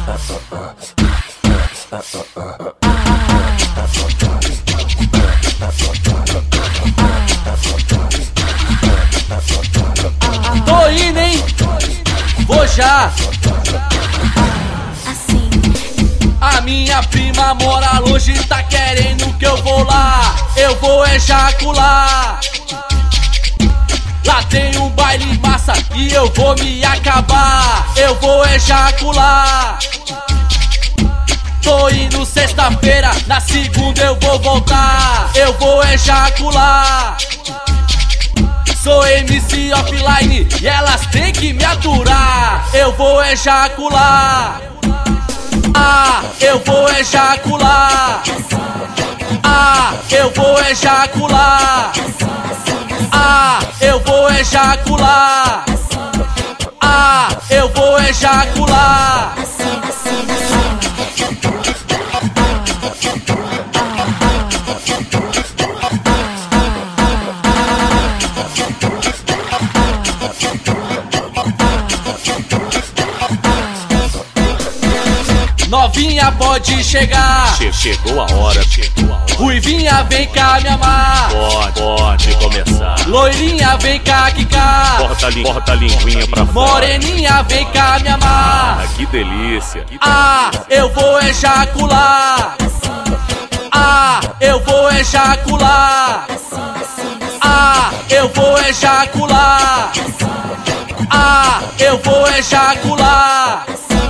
Tô indo, hein? Vou já. Assim. A minha prima mora longe, tá querendo que eu vou lá. Eu vou ejacular. Lá tem um baile massa e eu vou me acabar. Eu vou ejacular. Tô indo sexta-feira, na segunda eu vou voltar. Eu vou ejacular. Sou MC offline e elas têm que me aturar. Eu vou ejacular. Ah, eu vou ejacular. Ah, eu vou ejacular. Ah, eu vou ejacular. Ah, eu vou ejacular. Novinha pode chegar. Chegou a hora. Ruivinha vem cá me amar. Pode começar. Loirinha vem cá quicar. Corta a linguinha pra fora. Moreninha vem cá me amar. Ah, que delícia. Ah, eu vou ejacular. Ah, eu vou ejacular. Ah, eu vou ejacular. Ah, eu vou ejacular.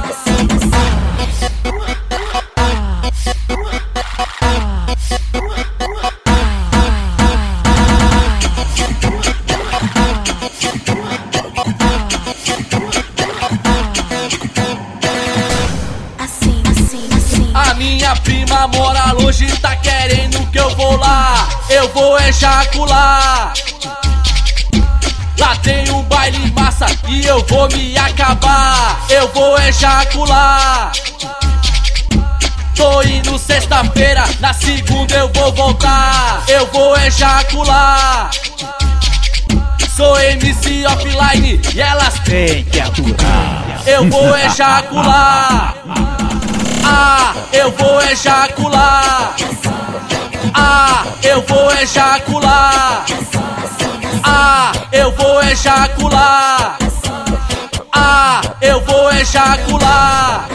A minha prima mora longe, tá querendo que eu vou lá. Eu vou ejacular. Lá tem um baile massa e eu vou me acabar. Eu vou ejacular. Tô indo sexta-feira, na segunda eu vou voltar. Eu vou ejacular. Sou MC offline e elas têm que aturar. Eu vou ejacular. Ah, eu vou ejacular. Ah, eu vou ejacular. Ah, eu vou ejacular. Ah, eu vou ejacular.